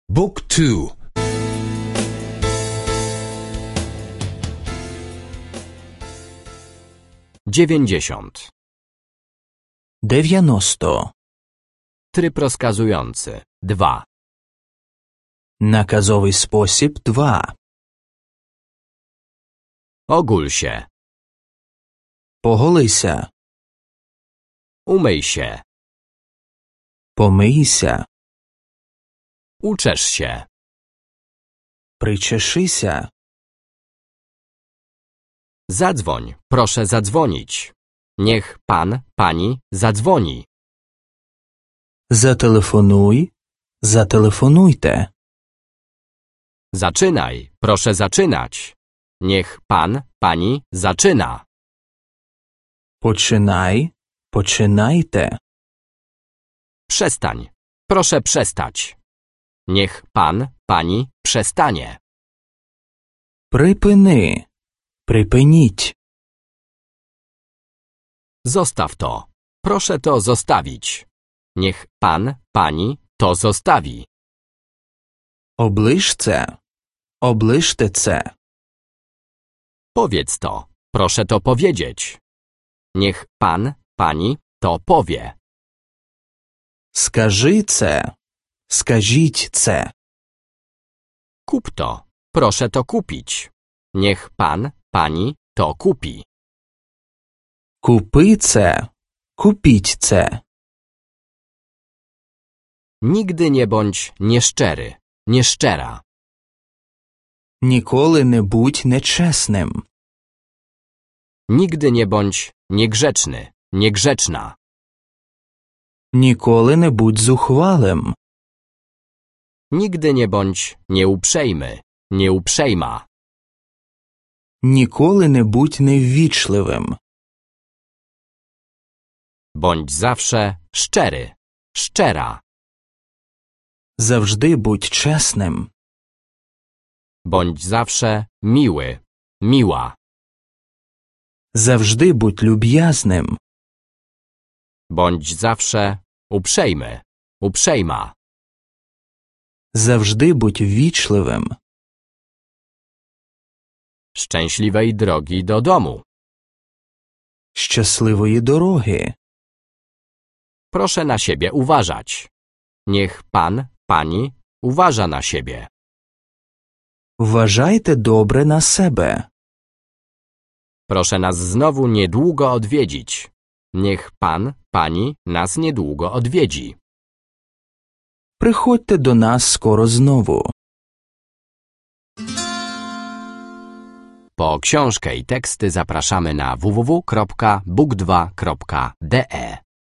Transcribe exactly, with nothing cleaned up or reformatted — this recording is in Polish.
Book two. dziewięćdziesiąt. Дев'яносто. Tryb rozkazujący. dwa. Наказовий спосіб два. Ogól się. Поголися. Umyj się. Помийся. Uczesz się. Причешися. Zadzwoń. Proszę zadzwonić. Niech pan, pani zadzwoni. Зателефонуй. Зателефонуйте. Zaczynaj. Proszę zaczynać. Niech pan, pani zaczyna. Починай. Починайте. Przestań. Proszę przestać. Niech pan, pani przestanie. Припини. Припиніть. Zostaw to. Proszę to zostawić. Niech pan, pani to zostawi. Оближ це. Оближте це. Powiedz to. Proszę to powiedzieć. Niech pan, pani to powie. Скажи це. Скажіть це. Kup to. Proszę to kupić. Niech pan, pani to kupi. Купи це. Купіть це. Nigdy nie bądź nieszczery, nieszczera. Ніколи не будь нечесним. Nigdy nie bądź niegrzeczny, niegrzeczna. Ніколи не будь зухвалим. Nigdy nie bądź nieuprzejmy, nieuprzejma. Ніколи не будь неввічливим. Bądź zawsze szczery, szczera. Завжди будь чесним. Bądź zawsze miły, miła. Завжди будь люб'язним. Bądź zawsze uprzejmy, uprzejma. Завжди будь ввічливим. Szczęśliwej drogi do domu. Щасливої дороги. Proszę na siebie uważać. Niech pan, pani uważa na siebie. Вважайте добре на себе. Proszę nas znowu niedługo odwiedzić. Niech pan, pani nas niedługo odwiedzi. Приходьте до нас скоро знову. Po książkę i teksty zapraszamy na w w w kropka book dwa kropka d e.